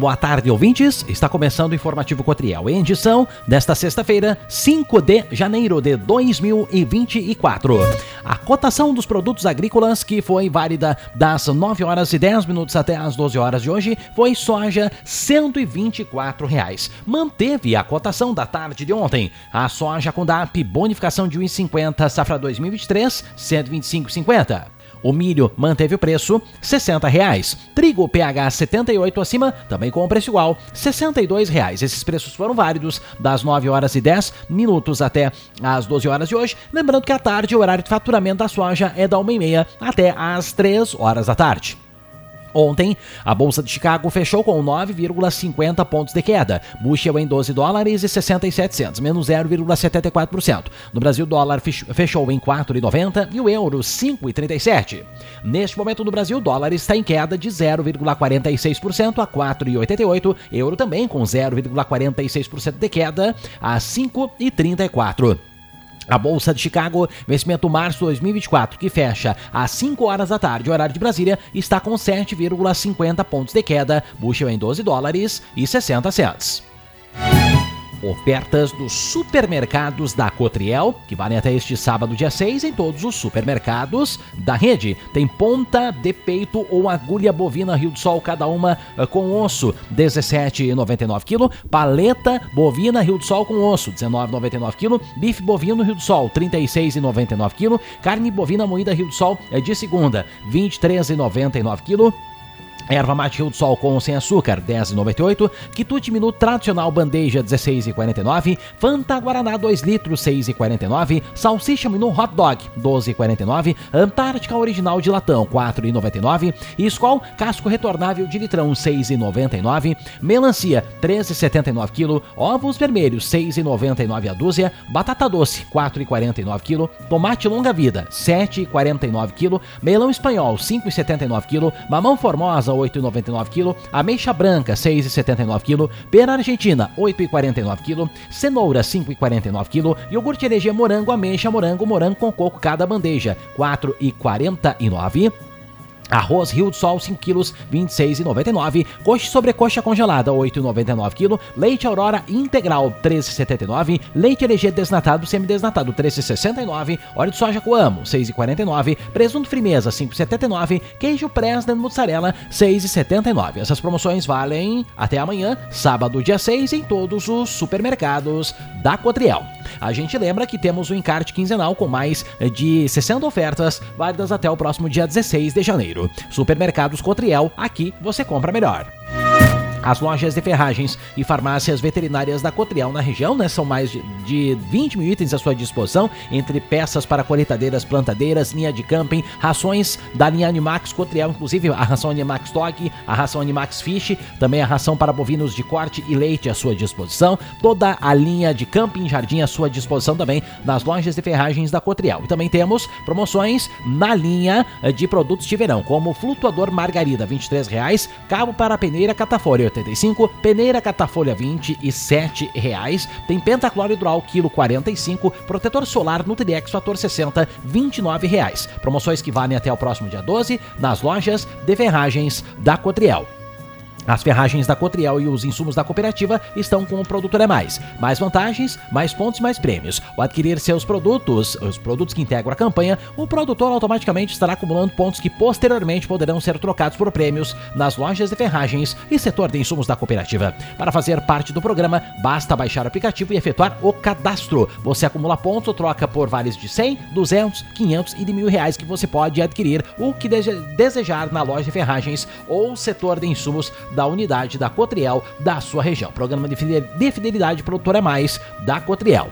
Boa tarde, ouvintes. Está começando o Informativo Cotriel, em edição desta sexta-feira, 5 de janeiro de 2024. A cotação dos produtos agrícolas, que foi válida das 9 horas e 10 minutos até as 12 horas de hoje, foi soja R$ 124. Manteve a cotação da tarde de ontem. A soja com DAP, bonificação de 1,50, safra 2023, R$ 125,50. O milho manteve o preço, R$ 60. Trigo PH 78 acima, também com o preço igual, R$ 62. Esses preços foram válidos das 9 horas e 10 minutos até as 12 horas de hoje. Lembrando que à tarde o horário de faturamento da soja é da 1h30 até as 3 horas da tarde. Ontem, a Bolsa de Chicago fechou com 9,50 pontos de queda. Bushel em $12,67, menos 0,74%. No Brasil, o dólar fechou em 4,90 e o euro 5,37. Neste momento no Brasil, o dólar está em queda de 0,46% a 4,88. Euro também com 0,46% de queda a 5,34. A Bolsa de Chicago, vencimento março 2024, que fecha às 5 horas da tarde, horário de Brasília, está com 7,50 pontos de queda, Bushel em $12,60. Ofertas dos supermercados da Cotriel, que valem até este sábado, dia 6, em todos os supermercados da rede. Tem ponta de peito ou agulha bovina Rio do Sol, cada uma com osso, R$ 17,99 kg. Paleta bovina Rio do Sol com osso, R$ 19,99 kg. Bife bovino Rio do Sol, R$ 36,99 kg. Carne bovina moída Rio do Sol de segunda, R$ 23,99 kg. Erva mate Rio do Sol com sem açúcar, R$ 10,98. Quitute Minuto tradicional bandeja, R$ 16,49. Fanta Guaraná 2 litros, R$ 6,49. Salsicha Minu Hot Dog, R$ 12,49. Antártica Original de latão, R$ 4,99. E Skol Casco Retornável de litrão, R$ 6,99. Melancia, R$ 13,79 kg. Ovos vermelhos, R$ 6,99 a dúzia. Batata doce, R$ 4,49 kg. Tomate longa vida, R$ 7,49 kg. Melão espanhol, R$ 5,79 kg. Mamão formosa, R$ 8,99 kg, ameixa branca, R$ 6,79 kg, pera argentina, R$ 8,49 kg, cenoura, R$ 5,49 kg, iogurte Herégea morango, ameixa, morango com coco cada bandeja, R$ 4,49 kg. Arroz Rio do Sol 5 kg, R$ 26,99. Coxa e sobrecoxa congelada, R$ 8,99 kg. Leite Aurora integral, R$ 13,79. Leite Herégea desnatado, semidesnatado, R$ 13,69. Óleo de soja Coamo, R$ 6,49. Presunto Frimeza, R$ 5,79. Queijo Presden mussarela, R$ 6,79. Essas promoções valem até amanhã, sábado, dia 6, em todos os supermercados da Cotriel. A gente lembra que temos um encarte quinzenal com mais de 60 ofertas, válidas até o próximo dia 16 de janeiro. Supermercados Cotriel, aqui você compra melhor. As lojas de ferragens e farmácias veterinárias da Cotriel na região, são mais de 20 mil itens à sua disposição, entre peças para colheitadeiras, plantadeiras, linha de camping, rações da linha Animax Cotriel, inclusive a ração Animax Dog, a ração Animax Fish, também a ração para bovinos de corte e leite à sua disposição, toda a linha de camping e jardim à sua disposição também nas lojas de ferragens da Cotriel. E também temos promoções na linha de produtos de verão, como flutuador Margarida, R$ 23, cabo para peneira Catafolha, 85, peneira Catafolha, R$ 27. Tem pentacloro hidral, quilo 45, protetor solar Nutriex Fator 60, R$ 29. Promoções que valem até o próximo dia 12 nas lojas de ferragens da Cotriel. As ferragens da Cotriel e os insumos da cooperativa estão com o Produtor é Mais. Mais vantagens, mais pontos, mais prêmios. Ao adquirir seus produtos, os produtos que integram a campanha, o produtor automaticamente estará acumulando pontos que posteriormente poderão ser trocados por prêmios nas lojas de ferragens e setor de insumos da cooperativa. Para fazer parte do programa, basta baixar o aplicativo e efetuar o cadastro. Você acumula pontos ou troca por vales de 100, 200, 500 e de R$1.000 que você pode adquirir o que desejar na loja de ferragens ou setor de insumos da unidade da Cotriel da sua região. Programa de fidelidade Produtor é Mais da Cotriel.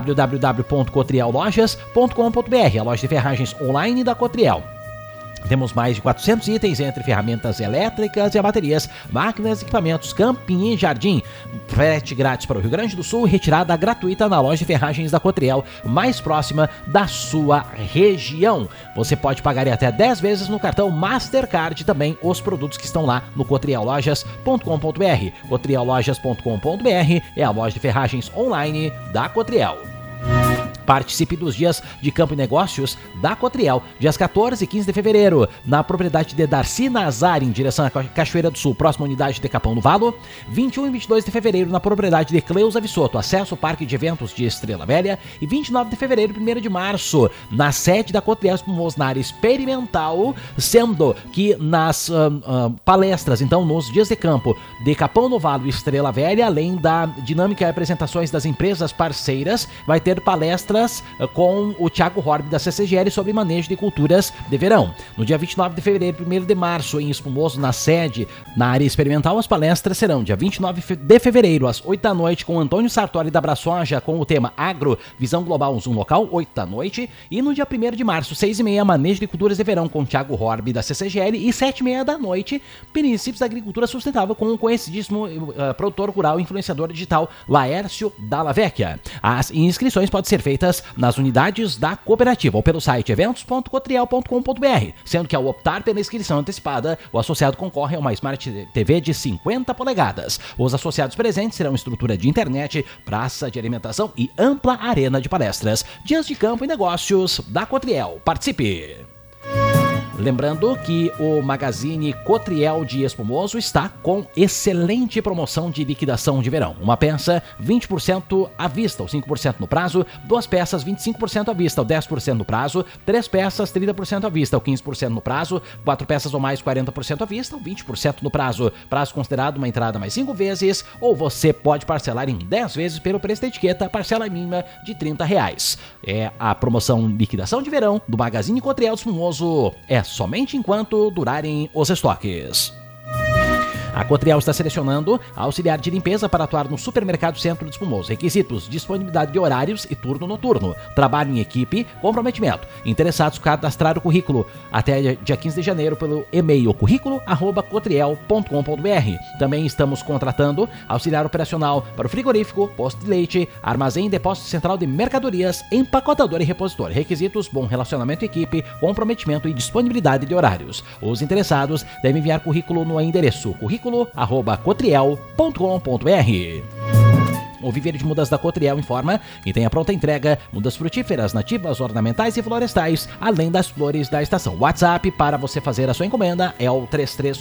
www.cotriellojas.com.br, a loja de ferragens online da Cotriel. Temos mais de 400 itens entre ferramentas elétricas e baterias, máquinas, equipamentos, camping e jardim. Frete grátis para o Rio Grande do Sul e retirada gratuita na loja de ferragens da Cotriel mais próxima da sua região. Você pode pagar em até 10 vezes no cartão Mastercard também os produtos que estão lá no cotriellojas.com.br. cotriellojas.com.br é a loja de ferragens online da Cotriel. Participe dos dias de campo e negócios da Cotriel, dias 14 e 15 de fevereiro, na propriedade de Darcy Nazar, em direção à Cachoeira do Sul, próxima unidade de Capão do Valo. 21 e 22 de fevereiro, na propriedade de Cleusa Vissoto, acesso ao Parque de Eventos de Estrela Velha. E 29 de fevereiro e 1º de março, na sede da Cotriel Espumoso, na área experimental, sendo que nas palestras, então, nos dias de campo de Capão do Valo e Estrela Velha, além da dinâmica e apresentações das empresas parceiras, vai ter palestras com o Thiago Horb da CCGL sobre manejo de culturas de verão. No dia 29 de fevereiro e 1º de março, em Espumoso, na sede, na área experimental, as palestras serão dia 29 de fevereiro, às 8 da noite, com Antônio Sartori da Braçoja, com o tema Agro, Visão Global, Zoom Local, 8 da noite. E no dia 1º de março, 6h30, manejo de culturas de verão, com Thiago Horb da CCGL. E 7h30 da noite, princípios da agricultura sustentável, com o conhecidíssimo produtor rural e influenciador digital Laércio Dalla Vecchia. As inscrições podem ser feitas nas unidades da cooperativa ou pelo site eventos.cotriel.com.br, sendo que ao optar pela inscrição antecipada, o associado concorre a uma Smart TV de 50 polegadas. Os associados presentes serão estrutura de internet, praça de alimentação e ampla arena de palestras. Dias de campo e negócios da Cotriel. Participe! Lembrando que o Magazine Cotriel de Espumoso está com excelente promoção de liquidação de verão. Uma peça, 20% à vista, ou 5% no prazo. 2 peças, 25% à vista, ou 10% no prazo. 3 peças, 30% à vista, ou 15% no prazo. 4 peças ou mais, 40% à vista, ou 20% no prazo. Prazo considerado uma entrada mais 5 vezes, ou você pode parcelar em 10 vezes pelo preço da etiqueta, parcela mínima de R$30. É a promoção liquidação de verão do Magazine Cotriel de Espumoso. É somente enquanto durarem os estoques. A Cotriel está selecionando auxiliar de limpeza para atuar no Supermercado Centro de Espumoso. Requisitos: disponibilidade de horários e turno noturno. Trabalho em equipe, comprometimento. Interessados, cadastrar o currículo até dia 15 de janeiro pelo e-mail currículo@cotriel.com.br. Também estamos contratando auxiliar operacional para o frigorífico, posto de leite, armazém, depósito central de mercadorias, empacotador e repositor. Requisitos: bom relacionamento em equipe, comprometimento e disponibilidade de horários. Os interessados devem enviar currículo no endereço currículo@cotriel.com.br. O Viveiro de Mudas da Cotriel informa que tem a pronta entrega mudas frutíferas, nativas, ornamentais e florestais, além das flores da estação. WhatsApp para você fazer a sua encomenda é o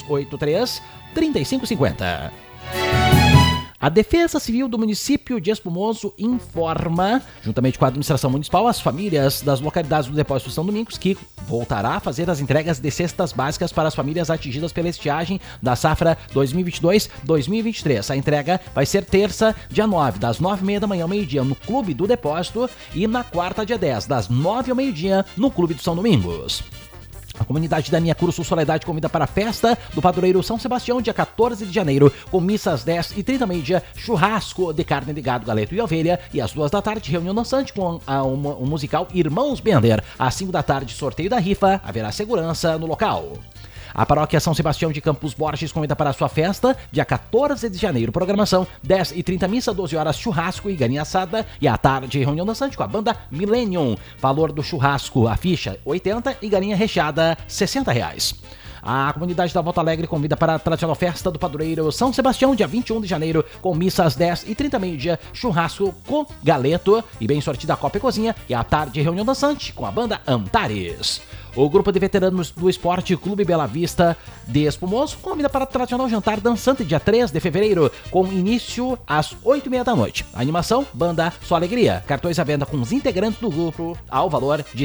3383-3550. A Defesa Civil do município de Espumoso informa, juntamente com a administração municipal, as famílias das localidades do Depósito São Domingos, que voltará a fazer as entregas de cestas básicas para as famílias atingidas pela estiagem da safra 2022-2023. A entrega vai ser terça, dia 9, das 9h30 da manhã ao meio-dia, no Clube do Depósito, e na quarta, dia 10, das 9 ao meio-dia, no Clube do São Domingos. A comunidade da Minha Cruz Sul Soledade convida para a festa do padroeiro São Sebastião, dia 14 de janeiro, com missa às 10h30 meio-dia, churrasco de carne de gado, galeto e ovelha, e às 2 da tarde, reunião dançante com o musical Irmãos Bender. Às 5 da tarde, sorteio da rifa, haverá segurança no local. A paróquia São Sebastião de Campos Borges convida para a sua festa, dia 14 de janeiro. Programação: 10h30 missa, 12 horas churrasco e galinha assada, e à tarde reunião dançante com a banda Millennium. Valor do churrasco, a ficha R$80 e galinha recheada R$60. A comunidade da Volta Alegre convida para a tradicional festa do padroeiro São Sebastião, dia 21 de janeiro, com missa às 10h30 meio-dia, churrasco com galeto e bem sortida a copa e cozinha, e à tarde reunião dançante com a banda Antares. O grupo de veteranos do Esporte Clube Bela Vista de Espumoso convida para o tradicional jantar dançante dia 3 de fevereiro, com início às 8h30 da noite. A animação: banda Só Alegria. Cartões à venda com os integrantes do grupo ao valor de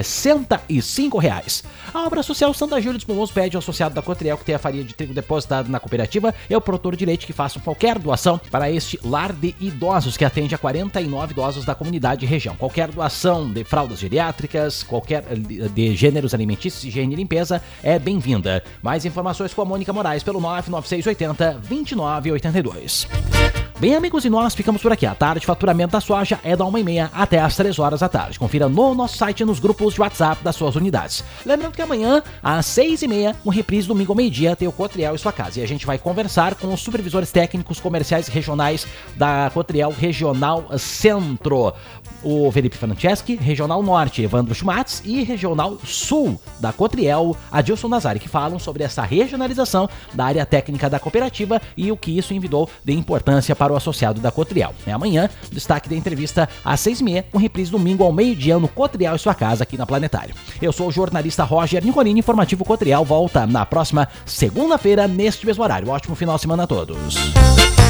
R$65. A obra social Santa Júlia de Espumoso pede ao associado da Cotriel que tenha farinha de trigo depositada na cooperativa e ao produtor de leite que façam qualquer doação para este lar de idosos que atende a 49 idosos da comunidade e região. Qualquer doação de fraldas geriátricas, qualquer de gêneros alimentícios, higiene e limpeza é bem-vinda. Mais informações com a Mônica Moraes pelo 99680-2982. Bem, amigos, e nós ficamos por aqui. A tarde de faturamento da soja é da 1h30 até às 3h da tarde. Confira no nosso site e nos grupos de WhatsApp das suas unidades. Lembrando que amanhã, às 6h30, um reprise domingo ao meio-dia, tem o Cotriel em sua casa. E a gente vai conversar com os supervisores técnicos comerciais regionais da Cotriel Regional Centro. o Felipe Franceschi, Regional Norte, Evandro Schmatz e Regional Sul da Cotriel, Adilson Nazari, que falam sobre essa regionalização da área técnica da cooperativa e o que isso envidou de importância para o associado da Cotriel. Amanhã, destaque da entrevista às 6h30, com reprise domingo ao meio-dia no Cotriel e sua casa aqui na Planetário. Eu sou o jornalista Roger Nicolini, informativo Cotriel volta na próxima segunda-feira neste mesmo horário. Ótimo final de semana a todos.